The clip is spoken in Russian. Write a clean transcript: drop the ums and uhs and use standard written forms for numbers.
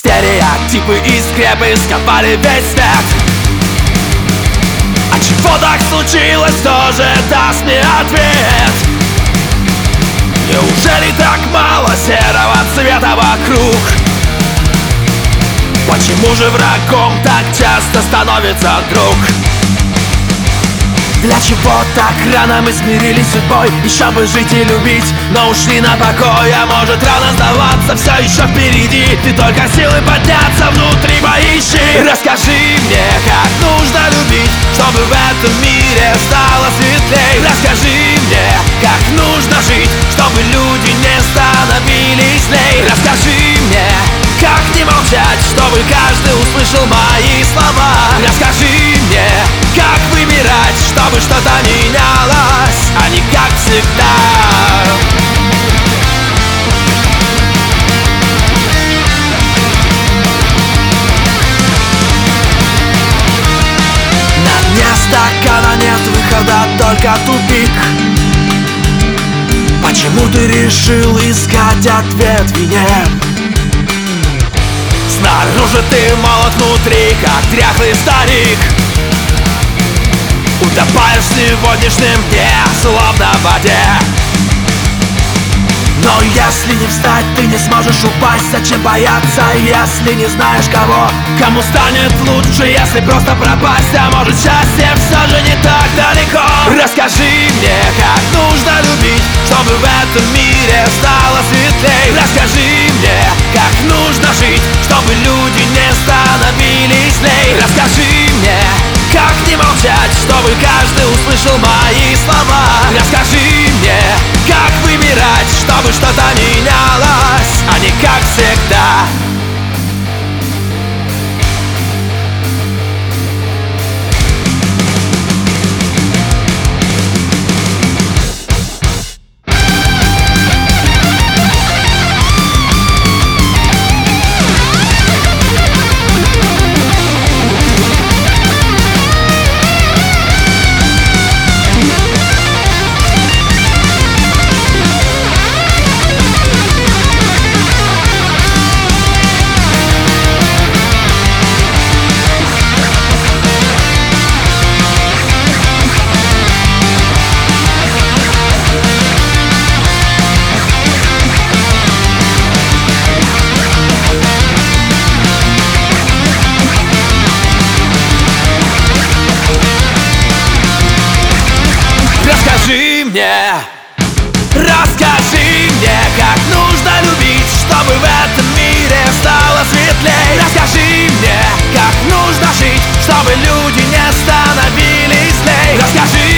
Стереотипы и скрепы сковали весь свет. А чего так случилось, кто же даст мне ответ? Неужели так мало серого цвета вокруг? Почему же врагом так часто становится друг? Для чего так рано мы смирились с судьбой? Еще бы жить и любить, но ушли на покой. А может рано сдаваться, все еще впереди. Ты только силы подняться внутри поищи. Расскажи мне, как нужно любить, чтобы в этом мире стало светлей. Расскажи мне, как нужно жить, чтобы люди не становились злей. Расскажи мне, как не молчать, чтобы каждый услышал мои слова. Расскажи мне, как выбирать, чтобы что-то менялось, а не как всегда. На дне стакана нет выхода, только тупик. Почему ты решил искать ответ в вине? Снаружи ты молод, внутри как дряхлый старик. Утопаешь в сегодняшнем дне, словно в воде. Но если не встать, ты не сможешь упасть. Зачем бояться, если не знаешь кого? Кому станет лучше, если просто пропасть? А может счастье все же не так далеко? Расскажи мне, как нужно любить, чтобы в этом мире стало светлей. Расскажи мне, как нужно жить, чтобы люди не становились злей. Расскажи мне, как не молчать, чтобы каждый услышал мои слова. Расскажи мне, как выбирать, чтобы что-то менялось, а не как всегда. Расскажи мне, как нужно любить, чтобы в этом мире стало светлей. Расскажи мне, как нужно жить, чтобы люди не становились злей. Расскажи